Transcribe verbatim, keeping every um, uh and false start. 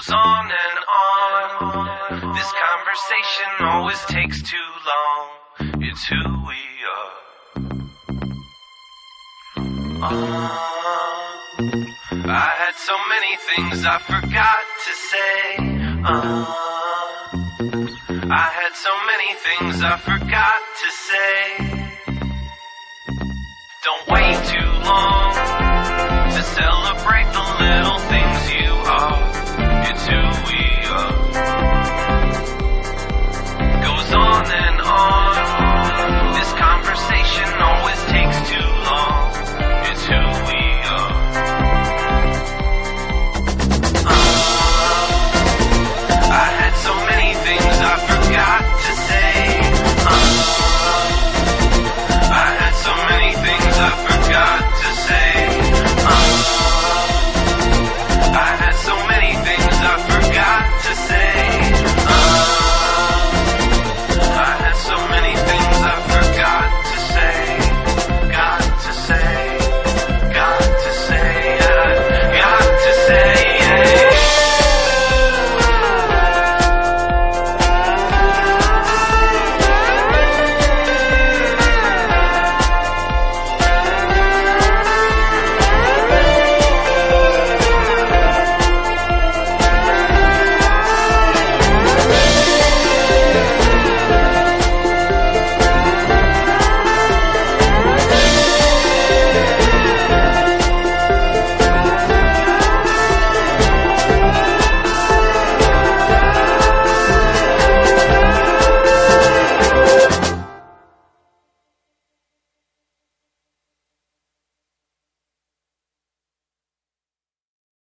goes on and on. This conversation always takes too long. It's who we are. Uh, I had so many things I forgot to say. Uh, I had so many things I forgot